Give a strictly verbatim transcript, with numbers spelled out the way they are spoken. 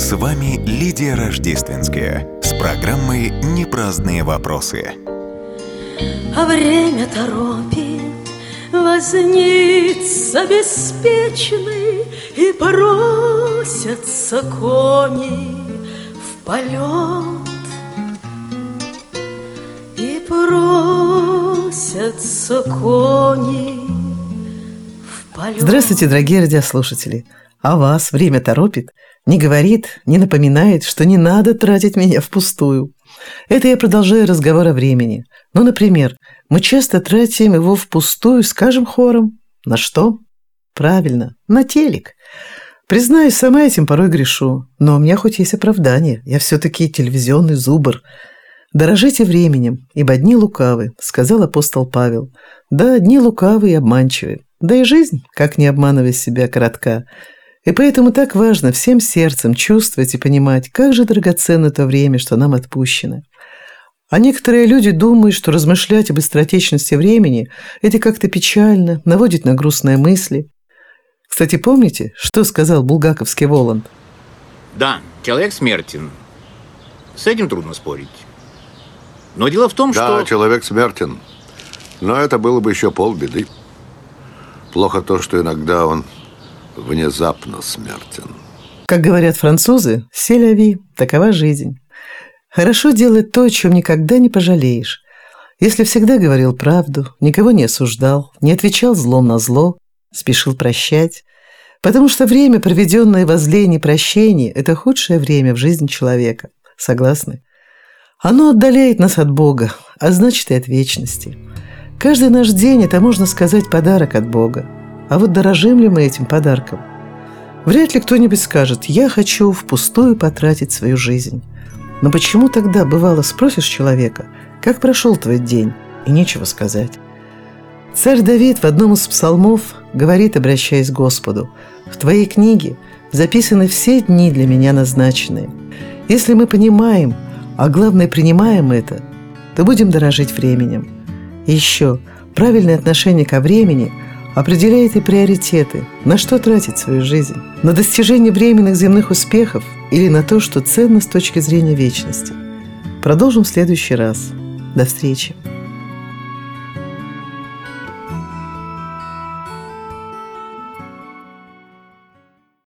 С вами Лидия Рождественская с программой «Непраздные вопросы». А время торопит, возница беспечный, и просятся кони в полет, и просятся кони в полет. Здравствуйте, дорогие радиослушатели! А вас время торопит? Не говорит, не напоминает, что не надо тратить меня впустую. Это я продолжаю разговор о времени. Ну, например, мы часто тратим его впустую, скажем хором. На что? Правильно, на телек. Признаюсь, сама этим порой грешу, но у меня хоть есть оправдание. Я все-таки телевизионный зубр. «Дорожите временем, ибо дни лукавы», — сказал апостол Павел. Да, дни лукавы и обманчивы. Да и жизнь, как не обманывая себя, коротка. И поэтому так важно всем сердцем чувствовать и понимать, как же драгоценно то время, что нам отпущено. А некоторые люди думают, что размышлять об быстротечности времени – это как-то печально, наводит на грустные мысли. Кстати, помните, что сказал булгаковский Воланд? Да, человек смертен. С этим трудно спорить. Но дело в том, да, что... Да, человек смертен. Но это было бы еще полбеды. Плохо то, что иногда он внезапно смертен. Как говорят французы, «c'est la vie», такова жизнь. Хорошо делать то, о чем никогда не пожалеешь. Если всегда говорил правду, никого не осуждал, не отвечал злом на зло, спешил прощать. Потому что время, проведенное во зле и непрощении, это худшее время в жизни человека. Согласны? Оно отдаляет нас от Бога, а значит и от вечности. Каждый наш день – это, можно сказать, подарок от Бога. А вот дорожим ли мы этим подарком? Вряд ли кто-нибудь скажет: «Я хочу впустую потратить свою жизнь». Но почему тогда, бывало, спросишь человека: «Как прошел твой день?» И нечего сказать. Царь Давид в одном из псалмов говорит, обращаясь к Господу: «В твоей книге записаны все дни для меня назначенные». Если мы понимаем, а главное принимаем это, то будем дорожить временем. И еще, правильное отношение ко времени определяет и приоритеты, на что тратить свою жизнь. На достижение временных земных успехов или на то, что ценно с точки зрения вечности. Продолжим в следующий раз. До встречи.